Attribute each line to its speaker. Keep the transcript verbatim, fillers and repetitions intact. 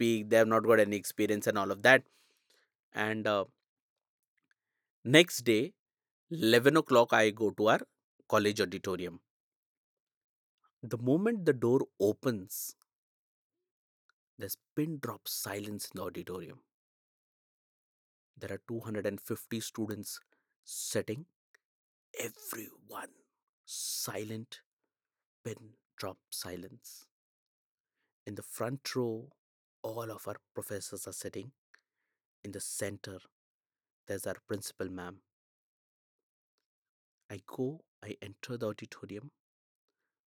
Speaker 1: speak, they have not got any experience and all of that. And uh, next day, eleven o'clock, I go to our college auditorium. The moment the door opens, there's pin drop silence in the auditorium. There are two hundred fifty students sitting, everyone silent, pin drop silence. In the front row, all of our professors are sitting. In the center, there's our principal ma'am. I go, I enter the auditorium.